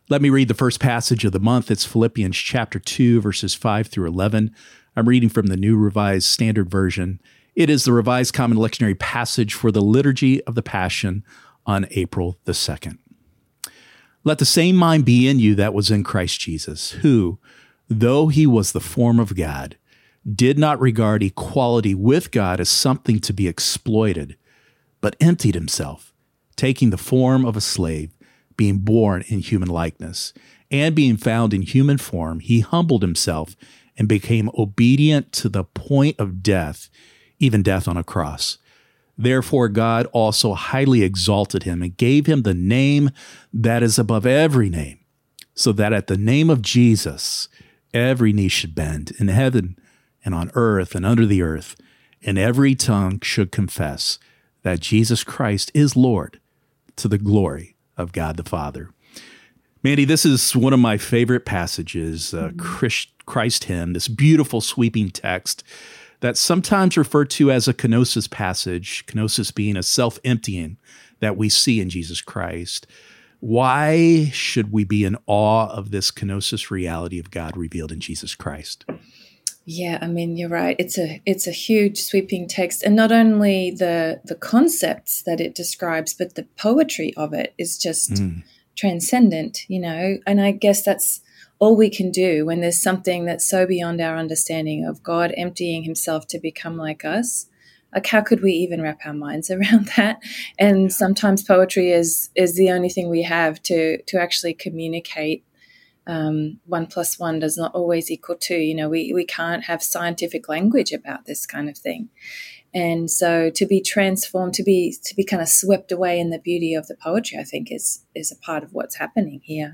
Let me read the first passage of the month. It's Philippians chapter 2, verses 5 through 11. I'm reading from the New Revised Standard Version. It is the Revised Common Lectionary passage for the Liturgy of the Passion on April the 2nd. Let the same mind be in you that was in Christ Jesus, who, though he was the form of God, did not regard equality with God as something to be exploited, but emptied himself, taking the form of a slave, being born in human likeness, and being found in human form, he humbled himself and became obedient to the point of death, even death on a cross. Therefore, God also highly exalted him and gave him the name that is above every name, so that at the name of Jesus, every knee should bend in heaven and on earth and under the earth, and every tongue should confess that Jesus Christ is Lord, to the glory of God the Father. Mandy, this is one of my favorite passages, Christ hymn, this beautiful sweeping text that's sometimes referred to as a kenosis passage, kenosis being a self-emptying that we see in Jesus Christ. Why should we be in awe of this kenosis reality of God revealed in Jesus Christ? Yeah, I mean, you're right. It's a huge sweeping text. And not only the concepts that it describes, but the poetry of it is just transcendent, And I guess that's all we can do when there's something that's so beyond our understanding of God emptying himself to become like us. Like, how could we even wrap our minds around that? And sometimes poetry is the only thing we have to actually communicate. 1 + 1 does not always equal 2. We can't have scientific language about this kind of thing. And so to be transformed, to be kind of swept away in the beauty of the poetry, I think is a part of what's happening here.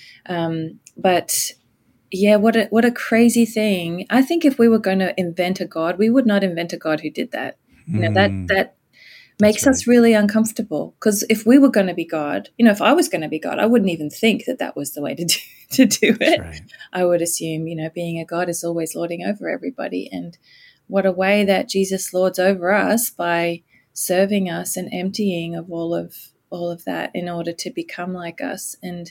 But yeah, what a crazy thing. I think if we were going to invent a God, we would not invent a God who did that. That makes us really uncomfortable, because if we were going to be God, if I was going to be God, I wouldn't even think that was the way to do it. Right. I would assume, being a God is always lording over everybody. And what a way that Jesus lords over us by serving us and emptying of all of that in order to become like us. And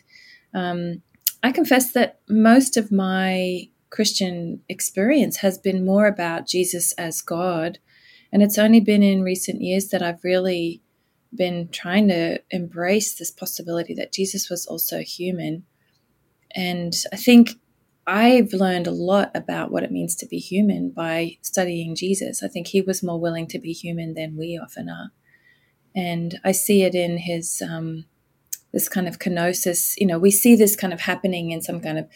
I confess that most of my Christian experience has been more about Jesus as God. And it's only been in recent years that I've really been trying to embrace this possibility that Jesus was also human. And I think I've learned a lot about what it means to be human by studying Jesus. I think he was more willing to be human than we often are. And I see it in his this kind of kenosis. We see this kind of happening in some kind of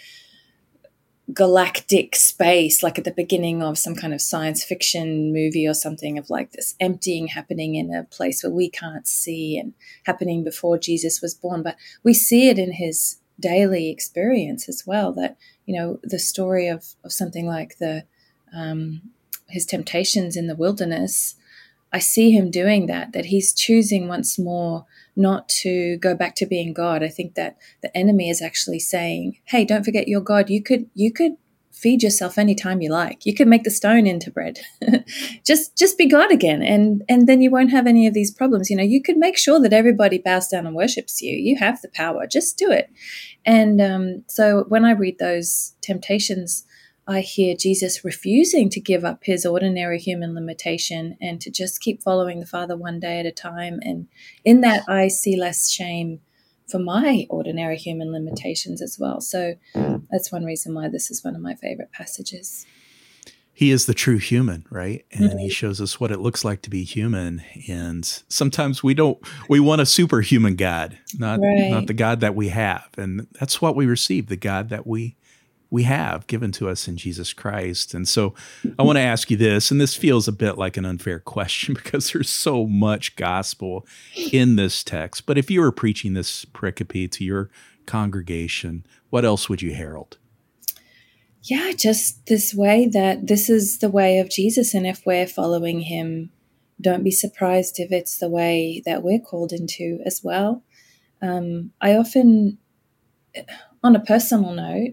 galactic space, like at the beginning of some kind of science fiction movie or something, of like this emptying happening in a place where we can't see and happening before Jesus was born. But we see it in his daily experience as well, that, the story of something like his temptations in the wilderness. I see him doing that he's choosing once more not to go back to being God. I think that the enemy is actually saying, hey, don't forget you're God. You could feed yourself anytime you like. You could make the stone into bread. just be God again. And then you won't have any of these problems. You could make sure that everybody bows down and worships you. You have the power. Just do it. And so when I read those temptations, I hear Jesus refusing to give up his ordinary human limitation and to just keep following the Father one day at a time. And in that, I see less shame for my ordinary human limitations as well. So that's one reason why this is one of my favorite passages. He is the true human, right? And he shows us what it looks like to be human. And sometimes we want a superhuman God, not the God that we have. And that's what we receive, the God that we have given to us in Jesus Christ. And so I want to ask you this, and this feels a bit like an unfair question because there's so much gospel in this text. But if you were preaching this pericope to your congregation, what else would you herald? Yeah, just this way that this is the way of Jesus. And if we're following him, don't be surprised if it's the way that we're called into as well. I often, on a personal note,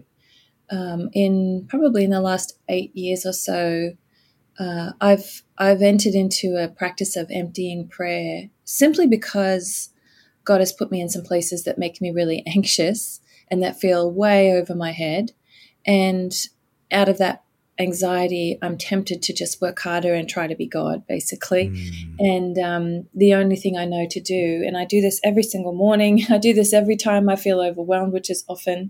in the last 8 years or so, I've entered into a practice of emptying prayer simply because God has put me in some places that make me really anxious. and that feel way over my head. And out of that anxiety, I'm tempted to just work harder and try to be God, basically. And the only thing I know to do, and I do this every single morning, I do this every time I feel overwhelmed, which is often,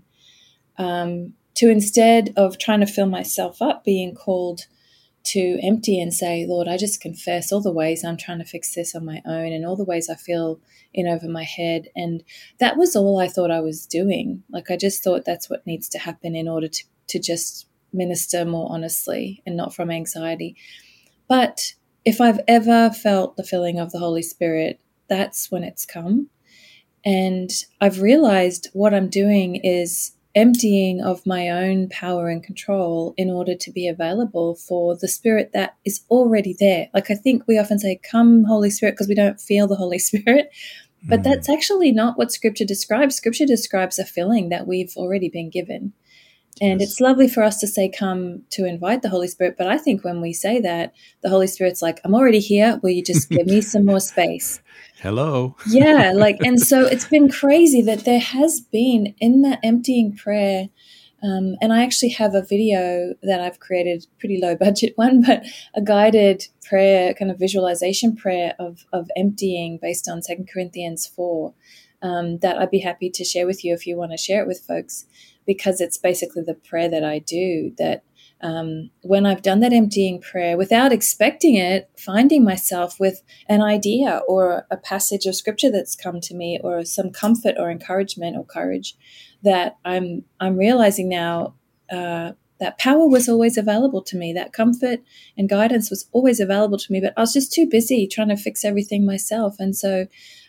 to instead of trying to fill myself up, being called to empty and say, Lord, I just confess all the ways I'm trying to fix this on my own and all the ways I feel in over my head. And that was all I thought I was doing. Like, I just thought that's what needs to happen in order to just minister more honestly and not from anxiety. But if I've ever felt the filling of the Holy Spirit, that's when it's come. And I've realized what I'm doing is emptying of my own power and control in order to be available for the Spirit that is already there. Like, I think we often say, come, Holy Spirit, because we don't feel the Holy Spirit. But that's actually not what Scripture describes. Scripture describes a filling that we've already been given. And It's lovely for us to say, come, to invite the Holy Spirit. But I think when we say that, the Holy Spirit's like, I'm already here. Will you just give me some more space? Hello. Yeah. And so it's been crazy that there has been in that emptying prayer. And I actually have a video that I've created, pretty low budget one, but a guided prayer, kind of visualization prayer of emptying based on 2 Corinthians 4, that I'd be happy to share with you if you want to share it with folks, because it's basically the prayer that I do, that when I've done that emptying prayer without expecting it, finding myself with an idea or a passage of Scripture that's come to me, or some comfort or encouragement or courage, that I'm realizing now that power was always available to me, that comfort and guidance was always available to me, but I was just too busy trying to fix everything myself. And so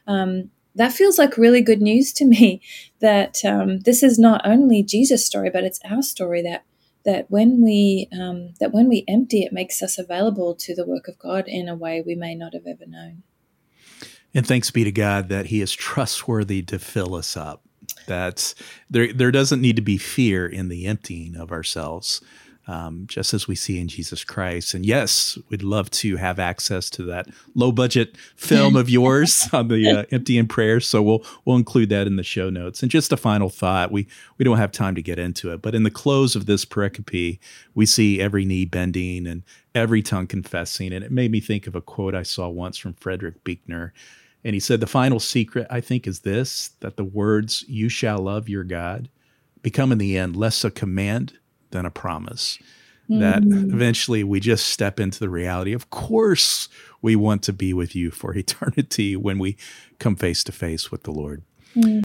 that feels like really good news to me, that this is not only Jesus' story, but it's our story, that when we empty, it makes us available to the work of God in a way we may not have ever known. And thanks be to God that He is trustworthy to fill us up. That's there doesn't need to be fear in the emptying of ourselves, just as we see in Jesus Christ. And yes, we'd love to have access to that low budget film of yours on the emptying prayer. So we'll include that in the show notes. And just a final thought, we don't have time to get into it, but in the close of this pericope, we see every knee bending and every tongue confessing. And it made me think of a quote I saw once from Frederick Buechner. And he said, the final secret, I think, is this, that the words, you shall love your God, become in the end less a command than a promise. That eventually we just step into the reality. Of course, we want to be with you for eternity when we come face to face with the Lord.